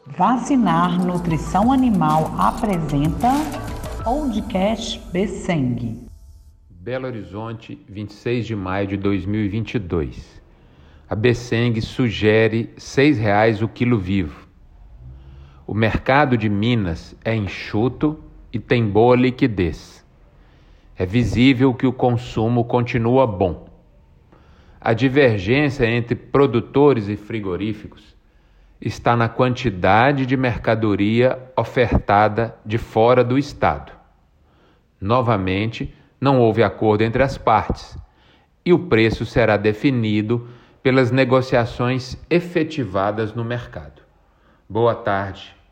Vacinar Nutrição Animal apresenta podcast Besseng. Belo Horizonte, 26 de maio de 2022. A Besseng sugere R$ 6,00 o quilo vivo. O mercado de Minas é enxuto e tem boa liquidez. É visível que o consumo continua bom. A divergência entre produtores e frigoríficos está na quantidade de mercadoria ofertada de fora do estado. Novamente, não houve acordo entre as partes e o preço será definido pelas negociações efetivadas no mercado. Boa tarde.